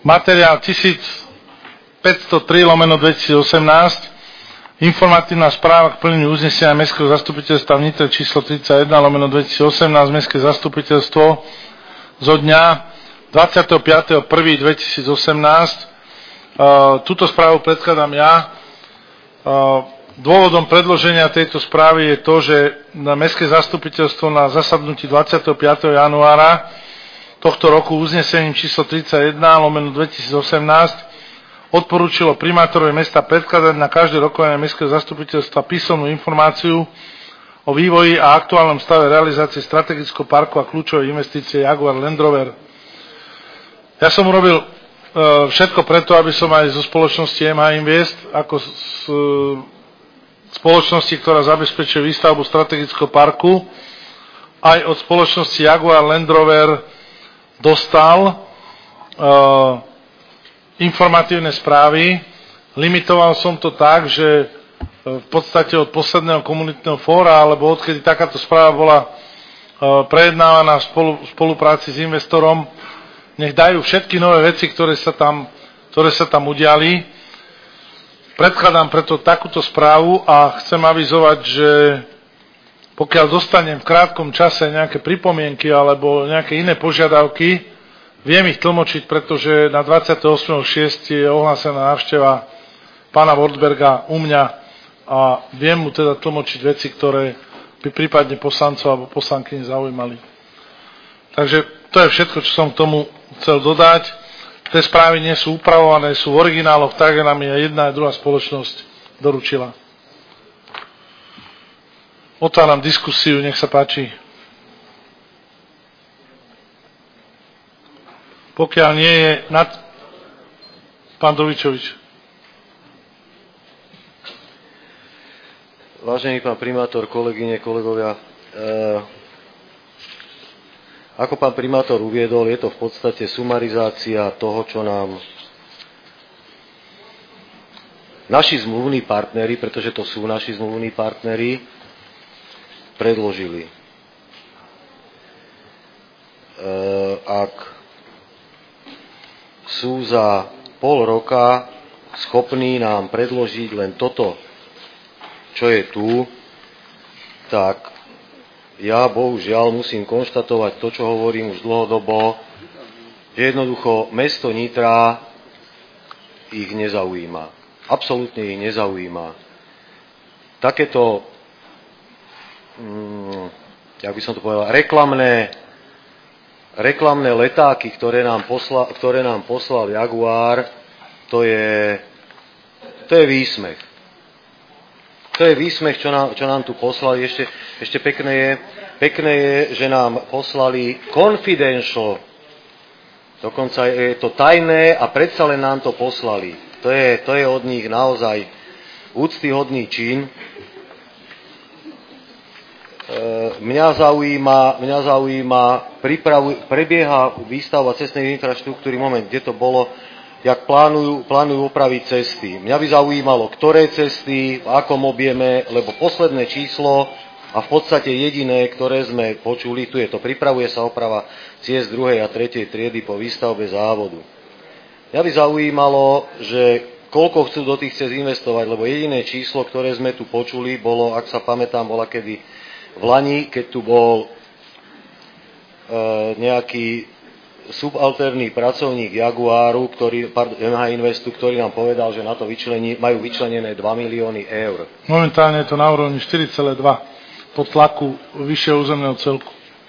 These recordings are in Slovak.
Materiál 1503/2018, informatívna správa k plneniu uznesenia Mestského zastupiteľstva v Nitre číslo 31/2018, Mestské zastupiteľstvo zo dňa 25.1.2018. Túto správu predkladám ja. Dôvodom predloženia tejto správy je to, že na Mestské zastupiteľstvo na zasadnutí 25. januára tohto roku uznesením číslo 31/2018 odporúčilo primátorovi mesta predkladať na každé rokovanie Mestského zastupiteľstva písomnú informáciu o vývoji a aktuálnom stave realizácie strategického parku a kľúčovej investície Jaguar Land Rover. Ja som urobil všetko preto, aby som aj zo spoločnosti MH Invest, ako z spoločnosti, ktorá zabezpečuje výstavbu strategického parku, aj od spoločnosti Jaguar Land Rover dostal informatívne správy. Limitoval som to tak, že v podstate od posledného komunitného fóra, alebo odkedy takáto správa bola prejednávaná v spolupráci s investorom, nech dajú všetky nové veci, ktoré sa tam udiali. Predkladám preto takúto správu a chcem avizovať, že pokiaľ dostanem v krátkom čase nejaké pripomienky alebo nejaké iné požiadavky, viem ich tlmočiť, pretože na 28.6. je ohlásená návšteva pána Wortberga u mňa a viem mu teda tlmočiť veci, ktoré by prípadne poslancov alebo poslankyň zaujímali. Takže to je všetko, čo som k tomu chcel dodať. Tie správy nie sú upravované, sú v origináloch, tak nám je jedna a druhá spoločnosť doručila. Otváram diskusiu, nech sa páči. Pokiaľ nie je pán Dovičovič. Vážený pán primátor, kolegyne, kolegovia, ako pán primátor uviedol, je to v podstate sumarizácia toho, čo nám naši zmluvní partneri, pretože to sú naši zmluvní partneri, predložili. Ak sú za pol roka schopní nám predložiť len toto, čo je tu, tak ja bohužiaľ musím konštatovať to, čo hovorím už dlhodobo, že jednoducho mesto Nitra ich nezaujíma. Absolútne ich nezaujíma. Takéto, jak by som to povedal, reklamné letáky, ktoré nám poslal Jaguar, to je výsmech. To je výsmech, čo nám tu poslali. Ešte pekné je, že nám poslali confidential. Dokonca je to tajné a predsa len nám to poslali. To je od nich naozaj úctyhodný čin. Mňa zaujíma prebieha výstavba cestnej infraštruktúry, moment, kde to bolo, jak plánujú opraviť cesty. Mňa by zaujímalo, ktoré cesty, v akom objeme, lebo posledné číslo a v podstate jediné, ktoré sme počuli, tu je to, pripravuje sa oprava ciest 2. a 3. triedy po výstavbe závodu. Mňa by zaujímalo, že koľko chcú do tých ciest investovať, lebo jediné číslo, ktoré sme tu počuli, bolo, ak sa pamätám, bola kedy v Lani, keď tu bol nejaký subalterný pracovník Jaguaru, MH Investu, ktorý nám povedal, že na to majú vyčlenené 2 milióny eur. Momentálne je to na úrovni 4,2 po tlaku vyššieho územného celku.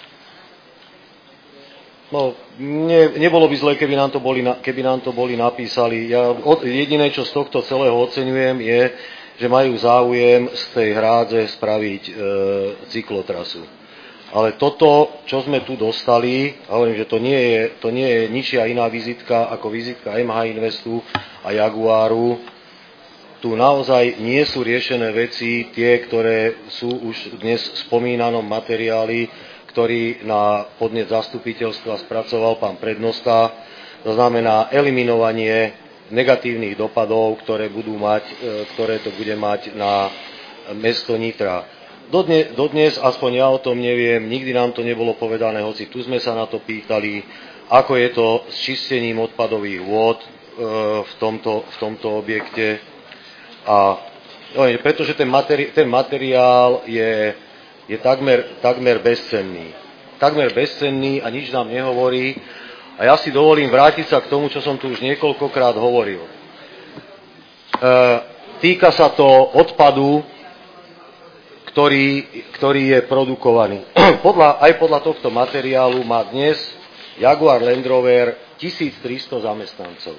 No, nebolo by zle, keby nám to boli napísali. Jediné, čo z tohto celého oceňujem, je, že majú záujem z tej hrádze spraviť cyklotrasu. Ale toto, čo sme tu dostali, a hovorím, že to nie je ničia iná vizitka ako vizitka MH Investu a Jaguaru. Tu naozaj nie sú riešené veci, tie, ktoré sú už dnes v spomínanom materiáli, ktorý na podnet zastupiteľstva spracoval pán prednosta. To znamená eliminovanie negatívnych dopadov, ktoré to bude mať na mesto Nitra. Dodnes, aspoň ja o tom neviem, nikdy nám to nebolo povedané, hoci tu sme sa na to pýtali, ako je to s čistením odpadových vôd v tomto objekte. A pretože ten materiál je takmer bezcenný. Takmer bezcenný a nič nám nehovorí. A ja si dovolím vrátiť sa k tomu, čo som tu už niekoľkokrát hovoril. Týka sa to odpadu, ktorý je produkovaný. Aj podľa tohto materiálu má dnes Jaguar Land Rover 1300 zamestnancov.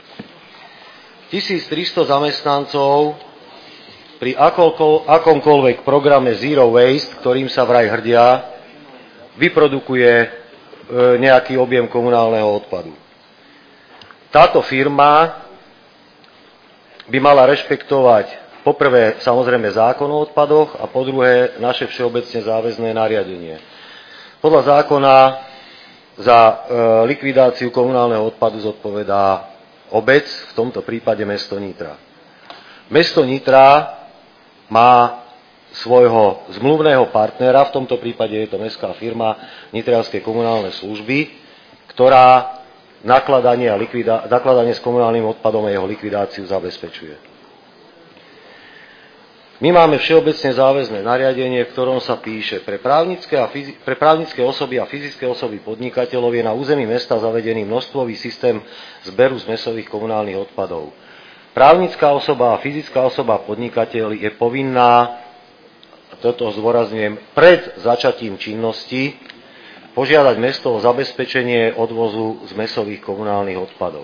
1300 zamestnancov pri akomkoľvek programe Zero Waste, ktorým sa vraj hrdia, vyprodukuje nejaký objem komunálneho odpadu. Táto firma by mala rešpektovať poprvé samozrejme zákon o odpadoch a po druhé naše všeobecne záväzné nariadenie. Podľa zákona za likvidáciu komunálneho odpadu zodpovedá obec, v tomto prípade mesto Nitra. Mesto Nitra má svojho zmluvného partnera, v tomto prípade je to mestská firma Nitrianske komunálne služby, ktorá nakladanie s komunálnym odpadom a jeho likvidáciu zabezpečuje. My máme všeobecne záväzné nariadenie, v ktorom sa píše, pre právnické osoby a fyzické osoby podnikateľov je na území mesta zavedený množstvový systém zberu zmesových komunálnych odpadov. Právnická osoba a fyzická osoba podnikateľ je povinná, toto zdôrazňujem, pred začatím činnosti požiadať mesto o zabezpečenie odvozu zmesových komunálnych odpadov.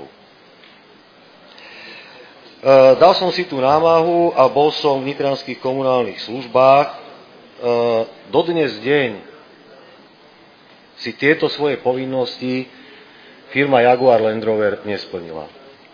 Dal som si tú námahu a bol som v nitrianskych komunálnych službách. Dodnes deň si tieto svoje povinnosti firma Jaguar Land Rover nesplnila.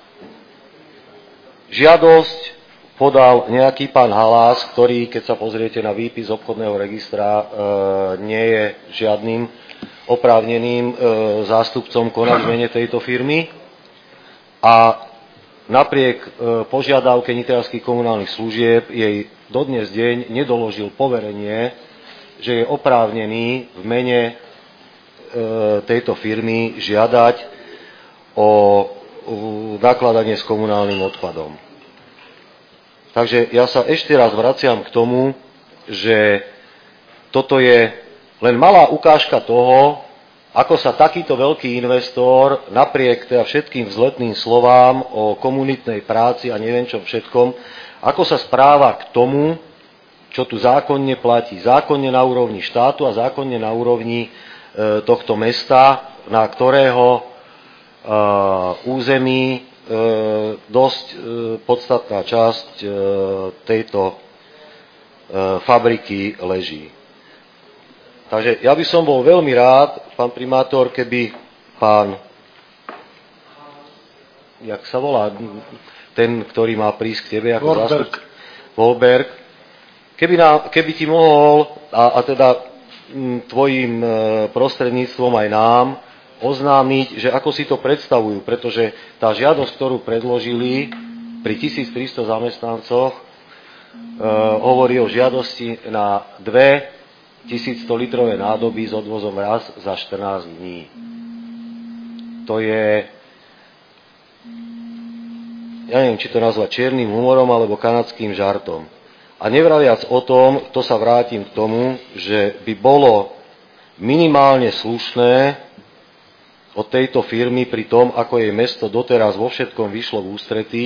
Žiadosť podal nejaký pán Halás, ktorý, keď sa pozriete na výpis obchodného registra, nie je žiadnym oprávneným zástupcom konať v mene tejto firmy. A napriek požiadavke nitrianskych komunálnych služieb jej dodnes deň nedoložil poverenie, že je oprávnený v mene tejto firmy žiadať o nakladanie s komunálnym odpadom. Takže ja sa ešte raz vraciam k tomu, že toto je len malá ukážka toho, ako sa takýto veľký investor, napriek teda všetkým vzletným slovám o komunitnej práci a neviem čom všetkom, ako sa správa k tomu, čo tu zákonne platí. Zákonne na úrovni štátu a zákonne na úrovni tohto mesta, na ktorého území dosť podstatná časť tejto fabriky leží. Takže ja by som bol veľmi rád, pán primátor, keby pán, jak sa volá, ten, ktorý má prísť k tebe ako zástup, Wolberg, keby ti mohol, a teda tvojim prostredníctvom aj nám, oznámiť, že ako si to predstavujú, pretože tá žiadosť, ktorú predložili pri 1300 zamestnancoch, hovorí o žiadosti na 1100-litrové nádoby s odvozom raz za 14 dní. To je, ja neviem, či to nazvať čiernym humorom alebo kanadským žartom. A nevraviac o tom, to sa vrátim k tomu, že by bolo minimálne slušné od tejto firmy pri tom, ako jej mesto doteraz vo všetkom vyšlo v ústretí,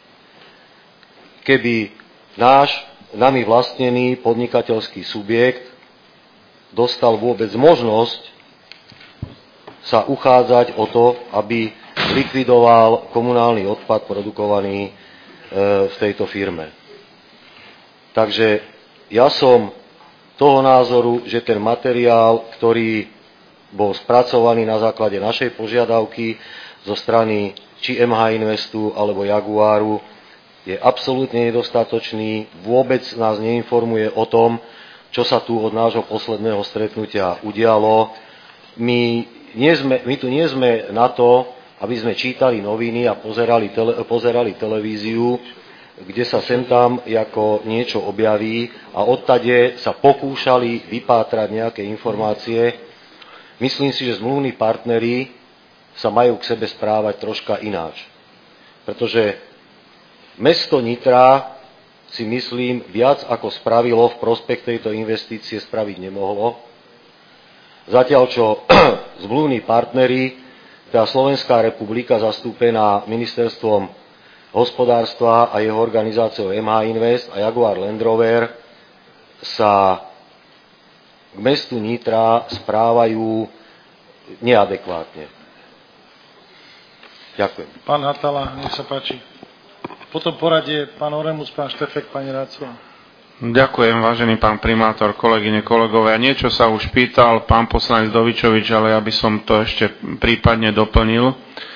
keby nami vlastnený podnikateľský subjekt dostal vôbec možnosť sa uchádzať o to, aby likvidoval komunálny odpad produkovaný v tejto firme. Takže ja som toho názoru, že ten materiál, ktorý bol spracovaný na základe našej požiadavky zo strany či MH Investu alebo Jaguaru, je absolútne nedostatočný, vôbec nás neinformuje o tom, čo sa tu od nášho posledného stretnutia udialo. My tu nie sme na to, aby sme čítali noviny a pozerali televíziu, kde sa sem tam ako niečo objaví a odtade sa pokúšali vypátrať nejaké informácie. Myslím si, že zmluvní partneri sa majú k sebe správať troška ináč. Pretože mesto Nitra si myslím viac ako spravilo v prospech tejto investície spraviť nemohlo. Zatiaľ čo zmluvní partneri, teda Slovenská republika zastúpená ministerstvom hospodárstva a jeho organizáciou MH Invest a Jaguar Land Rover sa k mestu Nitra správajú neadekvátne. Ďakujem. Pán Hatala, nech sa páči. Potom poradie pán Oremus, pán Štefek, pani Rácová. Ďakujem, vážený pán primátor, kolegyne, kolegovia. Niečo sa už pýtal pán poslanec Dovičovič, ale ja by som to ešte prípadne doplnil.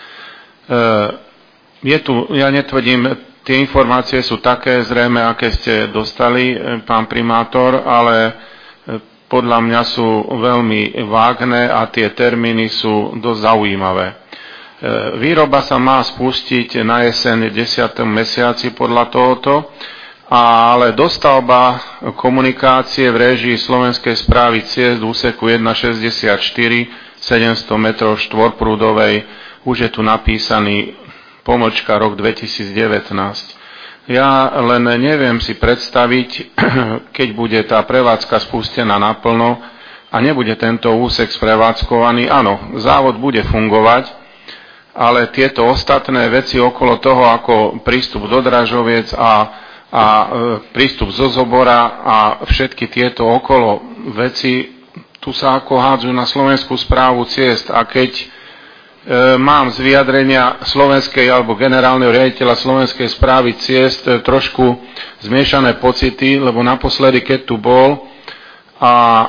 Ja netvrdím, tie informácie sú také zrejme, aké ste dostali, pán primátor, ale podľa mňa sú veľmi vágne a tie termíny sú dosť zaujímavé. Výroba sa má spustiť na jeseň 10. mesiaci podľa tohoto, ale dostavba komunikácie v réžii Slovenskej správy ciest v úseku 164 700 metrov štvorprúdovej, už je tu napísaný pomočka rok 2019. Ja len neviem si predstaviť, keď bude tá prevádzka spustená naplno a nebude tento úsek sprevádzkovaný. Áno, závod bude fungovať, ale tieto ostatné veci okolo toho, ako prístup do Dražoviec a prístup zo Zobora a všetky tieto okolo veci, tu sa ako hádzajú na Slovenskú správu ciest. A keď mám z vyjadrenia slovenskej alebo generálneho riaditeľa Slovenskej správy ciest trošku zmiešané pocity, lebo naposledy, keď tu bol a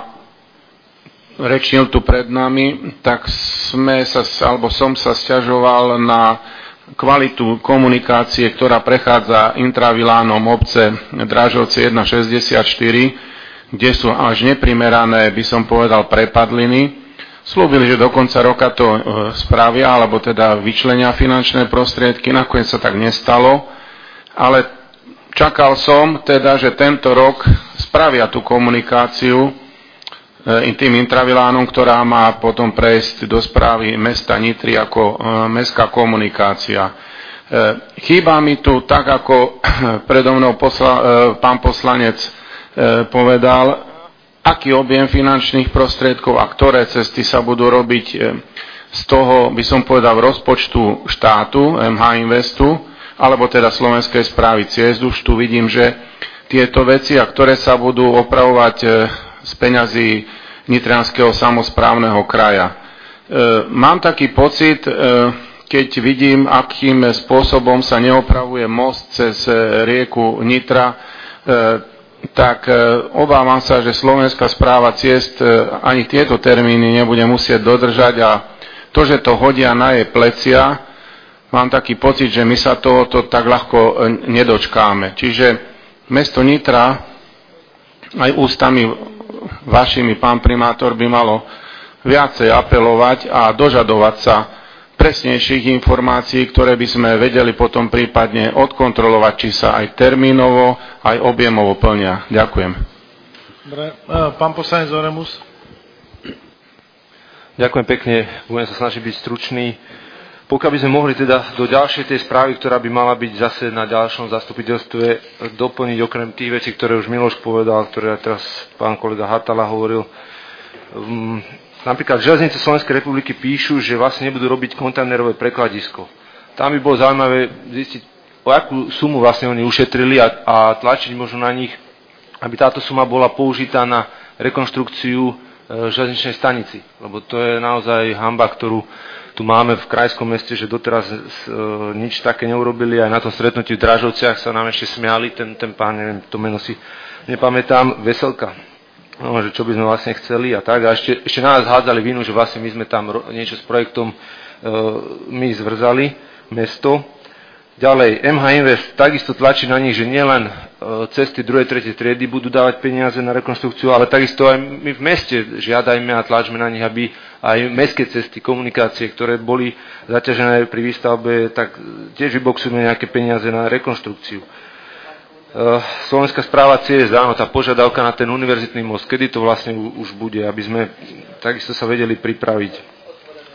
rečnil tu pred nami, tak som sa sťažoval na kvalitu komunikácie, ktorá prechádza intravilánom obce Drážovce 164, kde sú až neprimerané, by som povedal, prepadliny. Slúbili, že do konca roka to spravia, alebo teda vyčlenia finančné prostriedky, nakoniec sa tak nestalo, ale čakal som teda, že tento rok spravia tú komunikáciu tým intravilánom, ktorá má potom prejsť do správy mesta Nitry ako mestská komunikácia. Chýba mi tu, tak ako predo mnou pán poslanec povedal, aký objem finančných prostriedkov a ktoré cesty sa budú robiť z toho, by som povedal, rozpočtu štátu, MH Investu, alebo teda Slovenskej správy ciest. Už tu vidím, že tieto veci, a ktoré sa budú opravovať z peňazí Nitrianskeho samosprávneho kraja. Mám taký pocit, keď vidím, akým spôsobom sa neopravuje most cez rieku Nitra, tak obávam sa, že Slovenská správa ciest ani tieto termíny nebude musieť dodržať a to, že to hodia na jej plecia, mám taký pocit, že my sa tohoto tak ľahko nedočkáme. Čiže mesto Nitra aj ústami vašimi, pán primátor, by malo viacej apelovať a dožadovať sa presnejších informácií, ktoré by sme vedeli potom prípadne odkontrolovať, či sa aj termínovo, aj objemovo plnia. Ďakujem. Dobre, pán poslanec Oremus. Ďakujem pekne, budem sa snažiť byť stručný. Pokiaľ by sme mohli teda do ďalšej tej správy, ktorá by mala byť zase na ďalšom zastupiteľstve, doplniť okrem tých vecí, ktoré už Miloš povedal, ktoré teraz pán kolega Hatala hovoril. Napríklad Železnice Slovenskej republiky píšu, že vlastne nebudú robiť kontajnerové prekladisko. Tam by bolo zaujímavé zistiť, o akú sumu vlastne oni ušetrili a tlačiť možno na nich, aby táto suma bola použitá na rekonštrukciu železničnej stanici. Lebo to je naozaj hanba, ktorú tu máme v krajskom meste, že doteraz nič také neurobili. Aj na tom stretnutí v Dražovciach sa nám ešte smiali, ten pán, neviem, to meno si nepamätám, Veselka. No, že čo by sme vlastne chceli a tak. A ešte na nás hádzali vinu, že vlastne my sme tam niečo s projektom my zvrzali, mesto. Ďalej, MH Invest takisto tlačí na nich, že nielen cesty 2. 3. triedy budú dávať peniaze na rekonštrukciu, ale takisto aj my v meste žiadajme a tlačme na nich, aby aj mestské cesty, komunikácie, ktoré boli zaťažené pri výstavbe, tak tiež vyboxujeme nejaké peniaze na rekonštrukciu. Slovenská správa ciest, áno, tá požiadavka na ten univerzitný most, kedy to vlastne už bude, aby sme takisto sa vedeli pripraviť.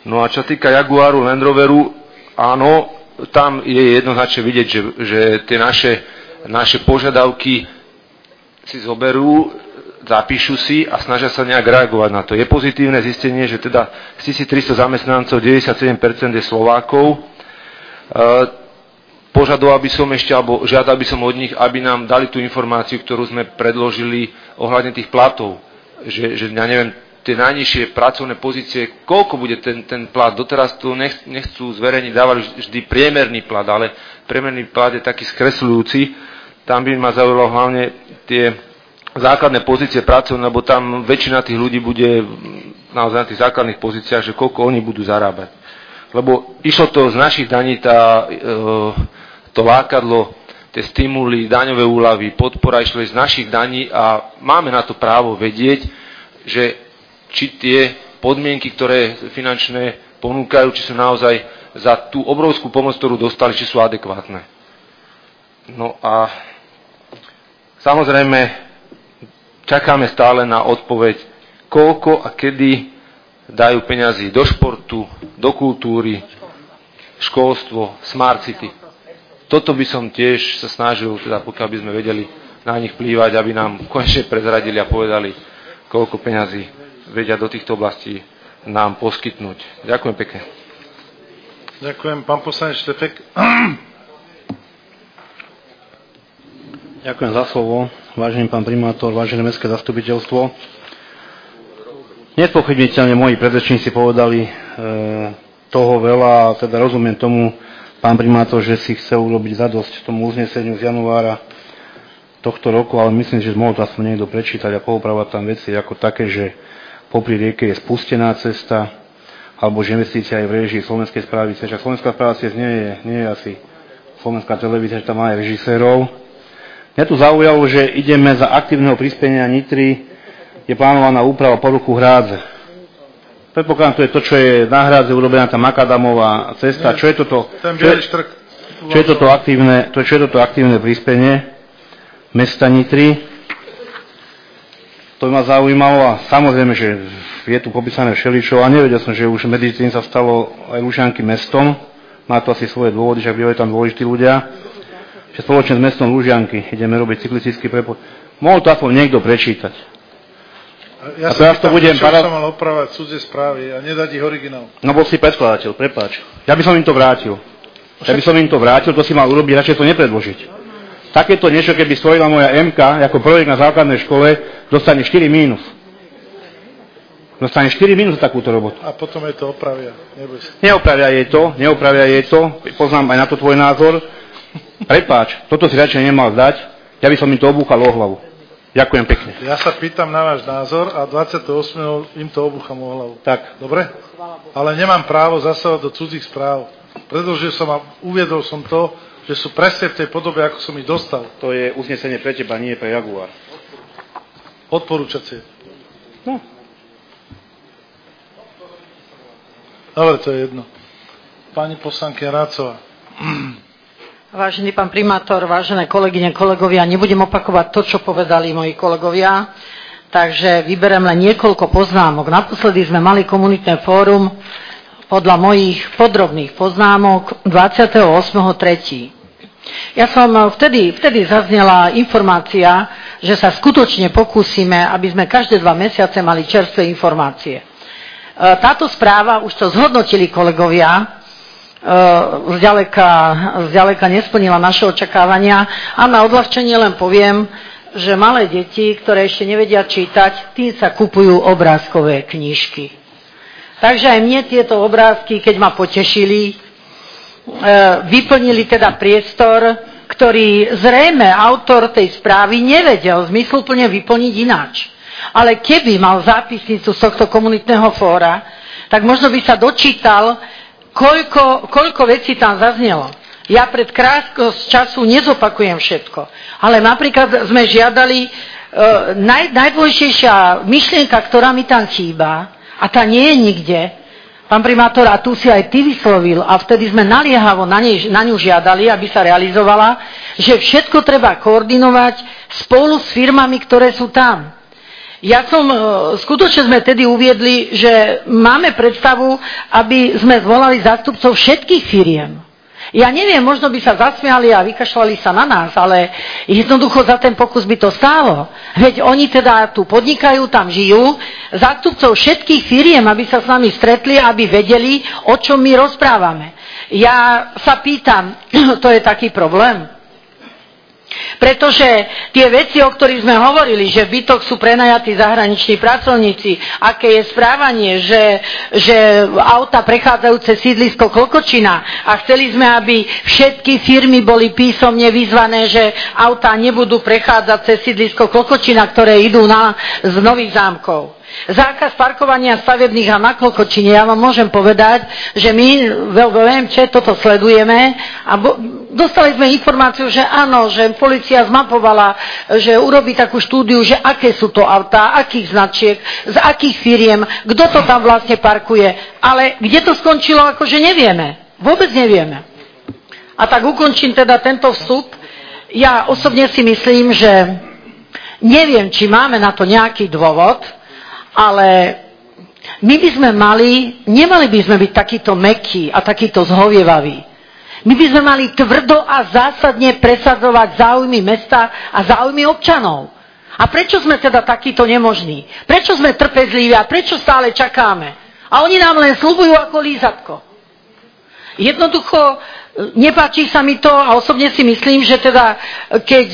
No a čo týka Jaguaru, Land Roveru, áno, tam je jednoznačne vidieť, že tie naše požiadavky si zoberú, zapíšu si a snažia sa nejak reagovať na to. Je pozitívne zistenie, že teda z 1300 zamestnancov 97% je Slovákov. Požadoval by som ešte, alebo žiadal by som od nich, aby nám dali tú informáciu, ktorú sme predložili ohľadne tých platov. Že ja neviem, tie najnižšie pracovné pozície, koľko bude ten plat. Doteraz to nechcú zverejniť, dávali vždy priemerný plat, ale priemerný plat je taký skresľujúci. Tam by ma zaujalo hlavne tie základné pozície pracovné, lebo tam väčšina tých ľudí bude naozaj na tých základných pozíciách, že koľko oni budú zarábať. Lebo išlo to z našich daní, to lákadlo, tie stimuly, daňové úľavy, podpora išlo z našich daní a máme na to právo vedieť, že či tie podmienky, ktoré finančné ponúkajú, či sú naozaj za tú obrovskú pomoc, ktorú dostali, či sú adekvátne. No a samozrejme čakáme stále na odpoveď, koľko a kedy dajú peňazí do športu, do kultúry, školstvo, smart city. Toto by som tiež sa snažil, teda pokiaľ by sme vedeli na nich plývať, aby nám konečne prezradili a povedali, koľko peňazí vedia do týchto oblastí nám poskytnúť. Ďakujem pekne. Ďakujem. Pán poslanec Štefek. Ďakujem za slovo. Vážený pán primátor, vážené mestské zastupiteľstvo. Nespochybniteľne moji predrečníci povedali toho veľa, teda rozumiem tomu, pán primátor, že si chcel urobiť zadosť tomu uzneseniu z januára tohto roku, ale myslím, že mohol to aspoň niekto prečítať a poupravať tam veci ako také, že popri rieke je spustená cesta, alebo že investícia je v réžii Slovenskej správy cesta. Slovenská správa cesta nie je asi Slovenská televízia, že tam má aj režisérov. Mňa tu zaujalo, že ideme za aktívneho prispenia Nitry, je plánovaná úprava poruchu Hrádze. Predpokladám, to je to, čo je na Hrádze urobená tá makadamová cesta. Čo je toto aktívne prispenie mesta Nitry? To by ma zaujímalo a samozrejme, že je tu popísané všeličo a nevedel som, že už medzi tým sa stalo aj Lužianky mestom. Má to asi svoje dôvody, že bývajú tam dôležití ľudia. Že spoločne s mestom Lužianky ideme robiť cyklistický prepoj. Mohol to aspoň niekto prečítať. Ja sa pýtam, čo sa mal opravať cudzie správy a nedať ich originál. No bol si predkladateľ, prepáč. Ja by som im to vrátil. To si mal urobiť, radšej to nepredložiť. Takéto niečo, keby stojila moja MK ako projekt na základnej škole, dostane 4 mínus. Dostane 4 mínus takúto robotu. A potom je to opravia. Neopravia jej to. Poznám aj na to tvoj názor. Prepáč, toto si radšej nemal zdať. Ja by som im to obúchal o hlavu. Ďakujem pekne. Ja sa pýtam na váš názor a 28. im to obúcham o hlavu. Tak. Dobre? Ale nemám právo zasahovať do cudzích správ. Predložil som a uviedol som to, že sú presne v tej podobe, ako som ich dostal. To je uznesenie pre teba, nie pre Jaguar. Odporúčacie. No. Dobre, to je jedno. Pani poslankyňa Rácová. Vážený pán primátor, vážené kolegyne, kolegovia, nebudem opakovať to, čo povedali moji kolegovia, takže vyberiem len niekoľko poznámok. Naposledy sme mali komunitné fórum podľa mojich podrobných poznámok 28.3. Ja som vtedy zaznela informácia, že sa skutočne pokúsime, aby sme každé 2 mesiace mali čerstvé informácie. Táto správa, už to zhodnotili kolegovia, zďaleka nesplnila naše očakávania a na odľahčenie len poviem, že malé deti, ktoré ešte nevedia čítať, tým sa kupujú obrázkové knižky. Takže aj mne tieto obrázky, keď ma potešili, vyplnili teda priestor, ktorý zrejme autor tej správy nevedel zmysluplne vyplniť ináč. Ale keby mal zápisnicu z tohto komunitného fóra, tak možno by sa dočítal, koľko vecí tam zaznelo. Ja pred krátkosť času nezopakujem všetko, ale napríklad sme žiadali najdôležitejšia myšlienka, ktorá mi tam chýba, a tá nie je nikde. Pán primátor, a tu si aj ty vyslovil, a vtedy sme naliehavo na ňu žiadali, aby sa realizovala, že všetko treba koordinovať spolu s firmami, ktoré sú tam. Skutočne sme tedy uviedli, že máme predstavu, aby sme zvolali zástupcov všetkých firiem. Ja neviem, možno by sa zasmiali a vykašľali sa na nás, ale jednoducho za ten pokus by to stálo. Veď oni teda tu podnikajú, tam žijú, zástupcov všetkých firiem, aby sa s nami stretli, aby vedeli, o čom my rozprávame. Ja sa pýtam, to je taký problém? Pretože tie veci, o ktorých sme hovorili, že v bytoch sú prenajatí zahraniční pracovníci, aké je správanie, že auta prechádzajúce sídlisko Klokočina a chceli sme, aby všetky firmy boli písomne vyzvané, že autá nebudú prechádzať cez sídlisko Klokočina, ktoré idú z Nových Zámkov. Zákaz parkovania stavebných a na Klokočine, ja vám môžem povedať, že my v VMČ toto sledujeme a dostali sme informáciu, že áno, že polícia zmapovala, že urobí takú štúdiu, že aké sú to autá, akých značiek, z akých firiem, kto to tam vlastne parkuje, ale kde to skončilo, akože nevieme, vôbec nevieme. A tak ukončím teda tento vstup. Ja osobne si myslím, že neviem, či máme na to nejaký dôvod, ale my by sme nemali by sme byť takýto mäkkí a takýto zhovievaví. My by sme mali tvrdo a zásadne presadzovať záujmy mesta a záujmy občanov. A prečo sme teda takýto nemožní? Prečo sme trpezliví a prečo stále čakáme? A oni nám len sľubujú ako lízatko. Jednoducho nepáči sa mi to a osobne si myslím, že teda keď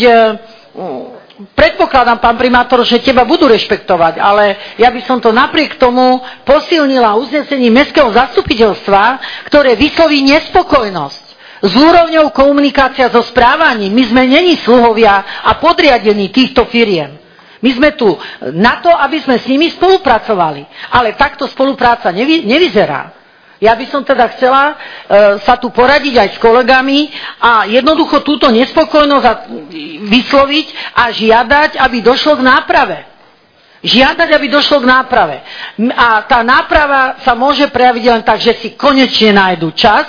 predpokladám, pán primátor, že teba budú rešpektovať, ale ja by som to napriek tomu posilnila uznesením mestského zastupiteľstva, ktoré vysloví nespokojnosť s úrovňou komunikácia so správaním. My sme neni sluhovia a podriadení týchto firiem. My sme tu na to, aby sme s nimi spolupracovali. Ale takto spolupráca nevyzerá. Ja by som teda chcela sa tu poradiť aj s kolegami a jednoducho túto nespokojnosť vysloviť a žiadať, aby došlo k náprave. Žiadať, aby došlo k náprave. A tá náprava sa môže prejaviť len tak, že si konečne nájdu čas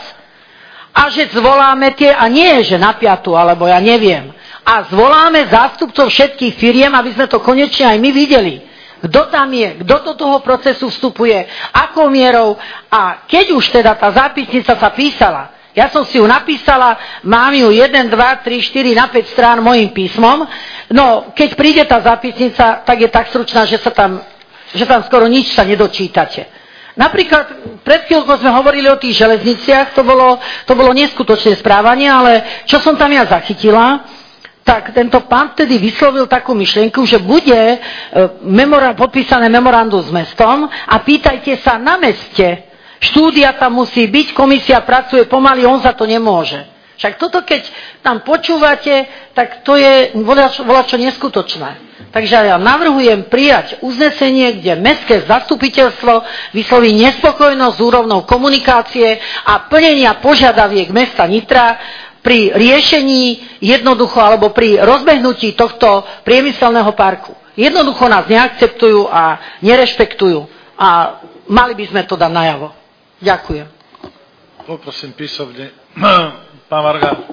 a že zvoláme tie, a nie že na 5, alebo ja neviem, a zvoláme zástupcov všetkých firiem, aby sme to konečne aj my videli. Kto tam je, kto do toho procesu vstupuje, akou mierou a keď už teda tá zápisnica sa písala, ja som si ju napísala, mám ju 1, 2, 3, 4 na 5 strán mojím písmom, no keď príde tá zápisnica, tak je tak stručná, že tam skoro nič sa nedočítate. Napríklad pred chvíľkou sme hovorili o tých železniciach, to bolo neskutočné správanie, ale čo som tam ja zachytila, tak tento pán vtedy vyslovil takú myšlienku, že bude podpísané memorandum s mestom a pýtajte sa na meste. Štúdia tam musí byť, komisia pracuje pomaly, on za to nemôže. Však toto, keď tam počúvate, tak to je volačo neskutočné. Takže ja navrhujem prijať uznesenie, kde mestské zastupiteľstvo vysloví nespokojnosť s úrovnou komunikácie a plnenia požiadaviek mesta Nitra pri riešení jednoducho alebo pri rozbehnutí tohto priemyselného parku. Jednoducho nás neakceptujú a nerešpektujú a mali by sme to dať najavo. Ďakujem. Poprosím písomne. Pán Varga.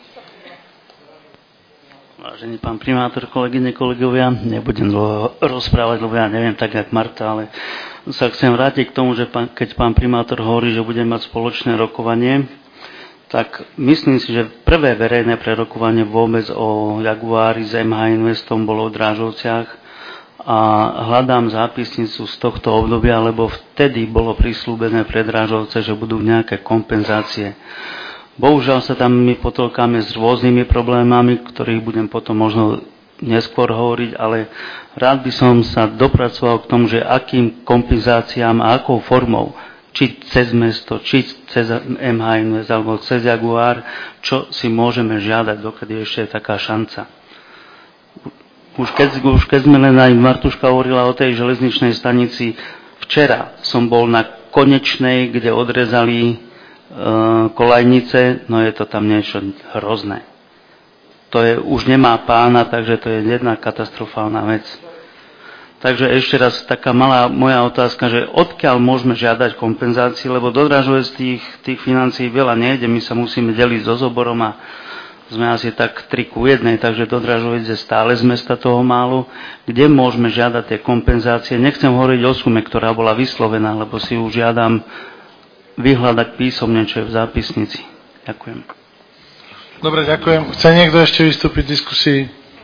Vážený pán primátor, kolegyne, kolegovia, nebudem dlho rozprávať, lebo ja neviem tak, jak Marta, ale sa chcem vrátiť k tomu, že keď pán primátor hovorí, že budeme mať spoločné rokovanie, tak myslím si, že prvé verejné prerokovanie vôbec o Jaguári s MH Investom bolo v Drážovciach a hľadám zápisnicu z tohto obdobia, lebo vtedy bolo prislúbené pre Drážovce, že budú nejaké kompenzácie. Bohužiaľ sa tam my potolkáme s rôznymi problémami, ktorých budem potom možno neskôr hovoriť, ale rád by som sa dopracoval k tomu, že akým kompenzáciám a akou formou, či cez mesto, či cez MH Invest, alebo cez Jaguar, čo si môžeme žiadať, dokedy ešte je taká šanca. Už keď sme len aj Martuška hovorila o tej železničnej stanici, včera som bol na Konečnej, kde odrezali kolajnice, no je to tam niečo hrozné. To je, už nemá pána, takže to je jedna katastrofálna vec. Takže ešte raz taká malá moja otázka, že odkiaľ môžeme žiadať kompenzácii, lebo do Drážovec tých financií veľa nejde, my sa musíme deliť so Zoborom a sme asi tak 3:1, takže do Dražovice stále z mesta toho málo. Kde môžeme žiadať tie kompenzácie? Nechcem hovoriť o sume, ktorá bola vyslovená, lebo si už žiadam vyhľadať písomne, čo je v zápisnici. Ďakujem. Dobre, ďakujem. Chce niekto ešte vystúpiť v diskusii?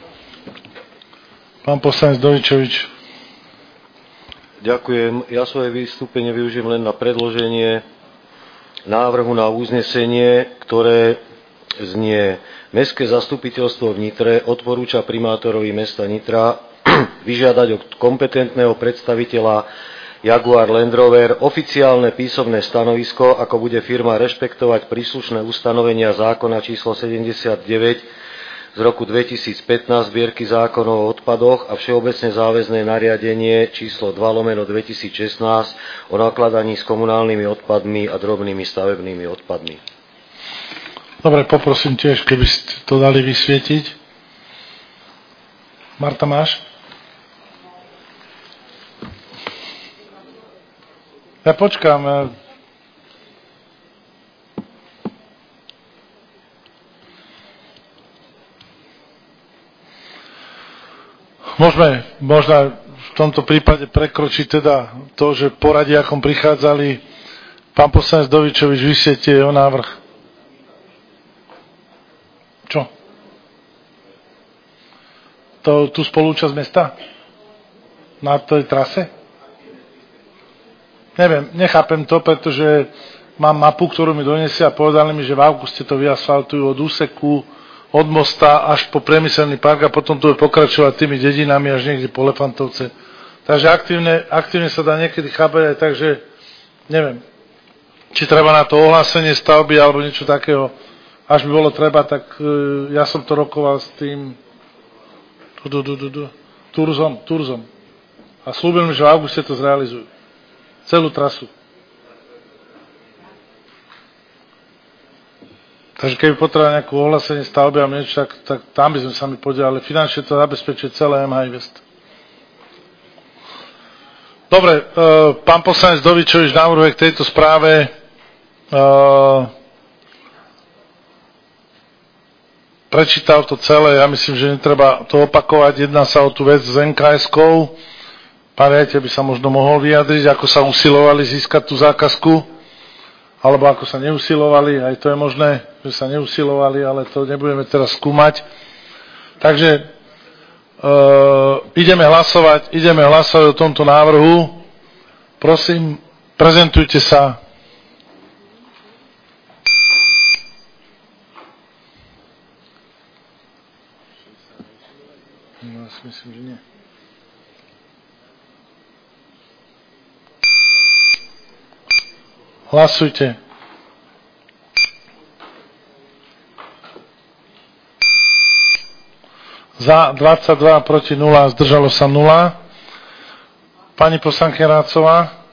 Pán poslanec Dovičovič. Ďakujem. Ja svoje vystúpenie využijem len na predloženie návrhu na uznesenie, ktoré znie: Mestské zastupiteľstvo v Nitre odporúča primátorovi mesta Nitra vyžiadať od kompetentného predstaviteľa Jaguar Land Rover oficiálne písomné stanovisko, ako bude firma rešpektovať príslušné ustanovenia zákona číslo 79 z roku 2015 zbierky zákonov o odpadoch a všeobecne záväzné nariadenie číslo 2/2016 o nakladaní s komunálnymi odpadmi a drobnými stavebnými odpadmi. Dobre, poprosím tiež, keby ste to dali vysvietiť. Marta, máš? Ja počkám. Môžeme možno v tomto prípade prekročiť teda to, že poradí, akom prichádzali. Pán poslanec Dovičovič, vysviete jeho návrh. Čo? Tú spolúčasť mesta? Na tej trase? Neviem, nechápem to, pretože mám mapu, ktorú mi donesie a povedali mi, že v auguste to vyasfaltujú od úseku, od mosta až po priemyselný park a potom to bude pokračovať tými dedinami až niekde po Lefantovce. Takže aktívne sa dá niekedy chápať aj tak, že neviem, či treba na to ohlásenie stavby alebo niečo takého. Až by bolo treba, tak ja som to rokoval s tým Turzom. A slúbil mi, že v auguste to zrealizujú. Celú trasu. Takže keby potreboval nejakú ohlásenie stavby a niečo, tak tam by sme sa mi podielali. Finančne to zabezpečuje celé MH Invest. Dobre, pán poslanec Dovičovič navrhuje k tejto správe prečítal to celé, ja myslím, že netreba to opakovať. Jedná sa o tú vec s NKS-kou. Pán riaditeľ by sa možno mohol vyjadriť, ako sa usilovali získať tú zákazku, alebo ako sa neusilovali, aj to je možné, že sa neusilovali, ale to nebudeme teraz skúmať. Takže ideme hlasovať o tomto návrhu. Prosím, prezentujte sa. No, myslím, že nie. Hlasujte. Za 22, proti 0, zdržalo sa 0. Pani poslankyňa Rácová.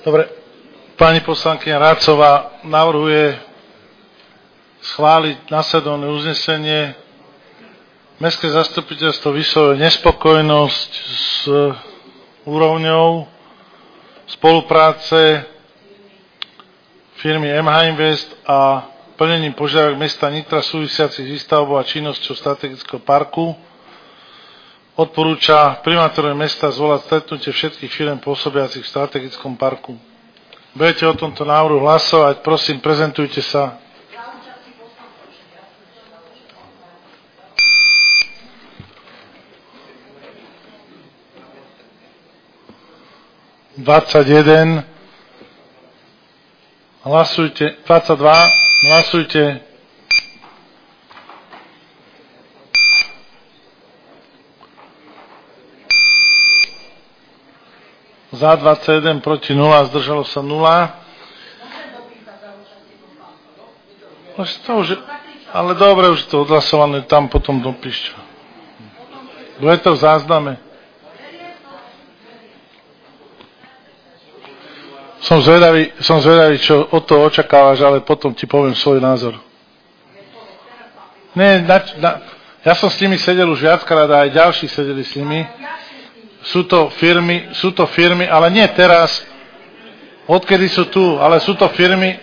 Dobre, pani poslankyňa Rácová navrhuje schváliť nasledovné uznesenie. Mestské zastupiteľstvo vyslovuje nespokojnosť s úrovňou spolupráce firmy MH Invest a plnením požiadavok mesta Nitra súvisiacich s výstavbou a činnosťou strategického parku. Odporúča primátorovi mesta zvolať stretnutie všetkých firm pôsobiacich v strategickom parku. Budete o tomto návrhu hlasovať, prosím, prezentujte sa. Hlasujte. 22. Hlasujte. Za 21, proti 0, zdržalo sa 0. Ale dobre, už to odhlasované, tam potom dopíšte. Bude to v zázname. Som zvedavý, čo od toho očakávaš, ale potom ti poviem svoj názor. Ja som s nimi sedel už viackrát a aj ďalší sedeli s nimi. Sú to firmy, ale nie teraz, odkedy sú tu, ale sú to firmy,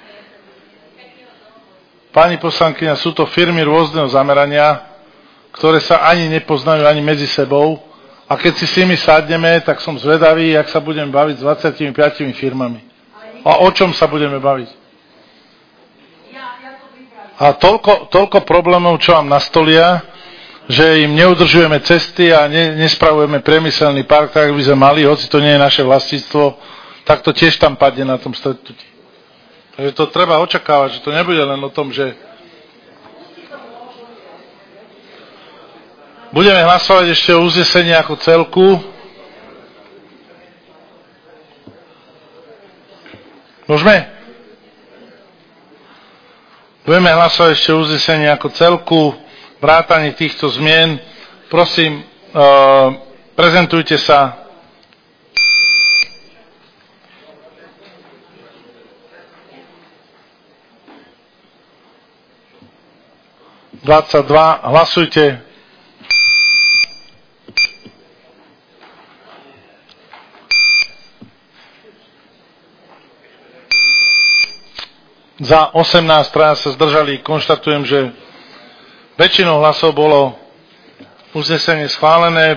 pani poslankyňa, sú to firmy rôzneho zamerania, ktoré sa ani nepoznajú ani medzi sebou. A keď si s nimi sadneme, tak som zvedavý, jak sa budeme baviť s 25 firmami. A o čom sa budeme baviť? A toľko problémov, čo vám nastolia, že im neudržujeme cesty a nespravujeme priemyselný park, tak by sme mali, hoci to nie je naše vlastníctvo, tak to tiež tam padne na tom stretnutí. Takže to treba očakávať, že to nebude len o tom, že budeme hlasovať ešte o uznesení ako celku. Môžeme? Budeme hlasovať ešte o uznesení ako celku. Vrátanie týchto zmien. Prosím, prezentujte sa. Hlasujte. Za 18, traja sa zdržali. Konštatujem, že väčšinou hlasov bolo uznesenie schválené.